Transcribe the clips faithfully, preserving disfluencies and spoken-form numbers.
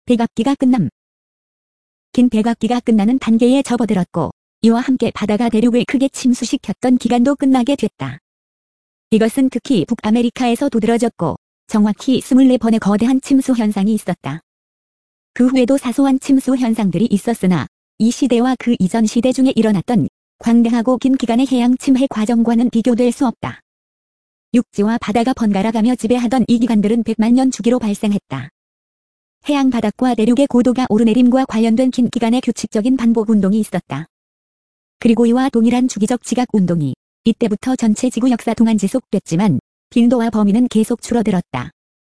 백악기가 끝남. 긴 백악기가 끝나는 단계에 접어들었고 이와 함께 바다가 대륙을 크게 침수시켰던 기간도 끝나게 됐다. 이것은 극히 북아메리카에서 두드러졌고 정확히 이십사 번의 거대한 침수 현상이 있었다. 그 후에도 사소한 침수 현상들이 있었으나 이 시대와 그 이전 시대 중에 일어났던 광대하고 긴 기간의 해양 침해 과정과는 비교될 수 없다. 육지와 바다가 번갈아가며 지배하던 이 기간들은 백만 년 주기로 발생했다. 해양 바닥과 대륙의 고도가 오르내림과 관련된 긴 기간의 규칙적인 반복 운동이 있었다. 그리고 이와 동일한 주기적 지각 운동이 이때부터 전체 지구 역사 동안 지속됐지만 빈도와 범위는 계속 줄어들었다.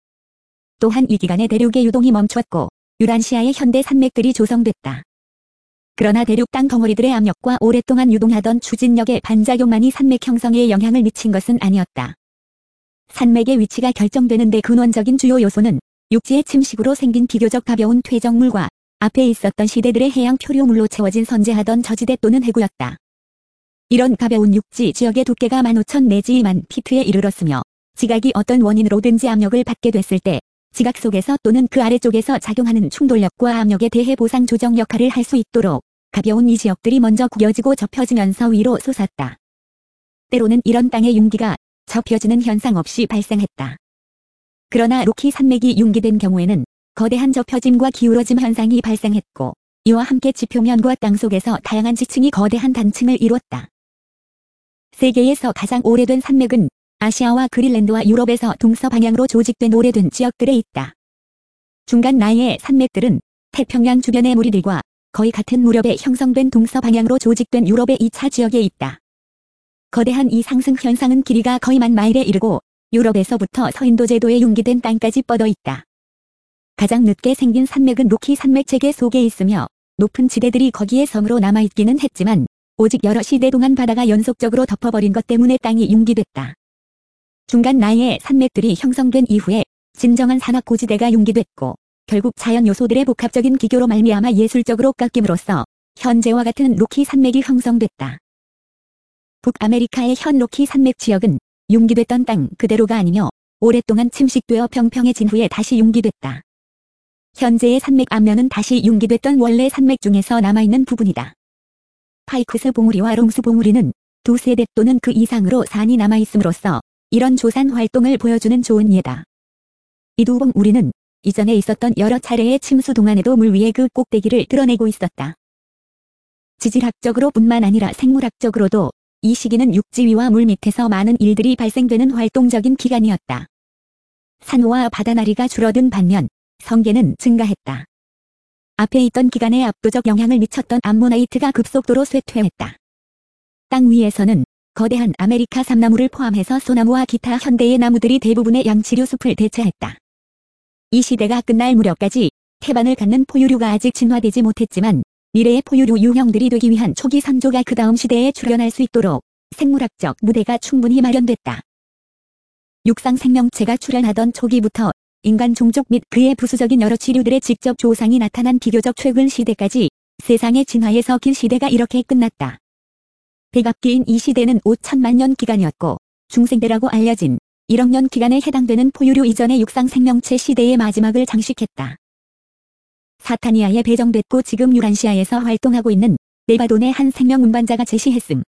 또한 이 기간에 대륙의 유동이 멈췄고 유란시아의 현대 산맥들이 조성됐다. 그러나 대륙 땅 덩어리들의 압력과 오랫동안 유동하던 추진력의 반작용만이 산맥 형성에 영향을 미친 것은 아니었다. 산맥의 위치가 결정되는 데 근원적인 주요 요소는 육지의 침식으로 생긴 비교적 가벼운 퇴적물과 앞에 있었던 시대들의 해양 표류물로 채워진 선재하던 저지대 또는 해구였다. 이런 가벼운 육지 지역의 두께가 만 오천 내지 이만 피트에 이르렀으며 지각이 어떤 원인으로든지 압력을 받게 됐을 때 지각 속에서 또는 그 아래쪽에서 작용하는 충돌력과 압력에 대해 보상 조정 역할을 할 수 있도록 가벼운 이 지역들이 먼저 구겨지고 접혀지면서 위로 솟았다. 때로는 이런 땅의 융기가 접혀지는 현상 없이 발생했다. 그러나 로키 산맥이 융기된 경우에는 거대한 접혀짐과 기울어짐 현상이 발생했고 이와 함께 지표면과 땅속에서 다양한 지층이 거대한 단층을 이뤘다. 세계에서 가장 오래된 산맥은 아시아와 그린란드와 유럽에서 동서방향으로 조직된 오래된 지역들에 있다. 중간 나이의 산맥들은 태평양 주변의 무리들과 거의 같은 무렵에 형성된 동서방향으로 조직된 유럽의 이 차 지역에 있다. 거대한 이 상승 현상은 길이가 거의 만 마일에 이르고 유럽에서부터 서인도 제도에 융기된 땅까지 뻗어 있다. 가장 늦게 생긴 산맥은 로키 산맥 체계 속에 있으며 높은 지대들이 거기에 섬으로 남아있기는 했지만 오직 여러 시대 동안 바다가 연속적으로 덮어버린 것 때문에 땅이 융기됐다. 중간 나이의 산맥들이 형성된 이후에 진정한 산악 고지대가 융기됐고 결국 자연 요소들의 복합적인 기교로 말미암아 예술적으로 깎임으로써 현재와 같은 로키 산맥이 형성됐다. 북아메리카의 현 로키 산맥 지역은 융기됐던 땅 그대로가 아니며 오랫동안 침식되어 평평해진 후에 다시 융기됐다. 현재의 산맥 앞면은 다시 융기됐던 원래 산맥 중에서 남아있는 부분이다. 파이크스 봉우리와 롱스 봉우리는 두세 대 또는 그 이상으로 산이 남아있음으로써 이런 조산 활동을 보여주는 좋은 예다. 이 두 봉우리는 이전에 있었던 여러 차례의 침수 동안에도 물 위에 그 꼭대기를 드러내고 있었다. 지질학적으로 뿐만 아니라 생물학적으로도 이 시기는 육지 위와 물 밑에서 많은 일들이 발생되는 활동적인 기간이었다. 산호와 바다나리가 줄어든 반면 성게는 증가했다. 앞에 있던 기간에 압도적 영향을 미쳤던 암모나이트가 급속도로 쇠퇴했다. 땅 위에서는 거대한 아메리카 삼나무를 포함해서 소나무와 기타 현대의 나무들이 대부분의 양치류 숲을 대체했다. 이 시대가 끝날 무렵까지 태반을 갖는 포유류가 아직 진화되지 못했지만 미래의 포유류 유형들이 되기 위한 초기 선조가 그 다음 시대에 출현할 수 있도록 생물학적 무대가 충분히 마련됐다. 육상 생명체가 출현하던 초기부터 인간 종족 및 그의 부수적인 여러 지류들의 직접 조상이 나타난 비교적 최근 시대까지 세상의 진화에서 긴 시대가 이렇게 끝났다. 백악기인 이 시대는 오천만 년 기간이었고 중생대라고 알려진 일억 년 기간에 해당되는 포유류 이전의 육상 생명체 시대의 마지막을 장식했다. 사타니아에 배정됐고 지금 유란시아에서 활동하고 있는 네바돈의 한 생명 운반자가 제시했음.